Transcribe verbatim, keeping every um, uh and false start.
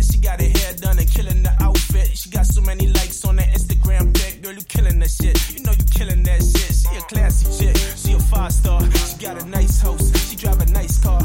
She got her hair done and killing the outfit. She got so many likes on her Instagram pic. Girl, you killing that shit. You know you killing that shit. She a classy chick. She a five star. She got a nice house. She drive a nice car.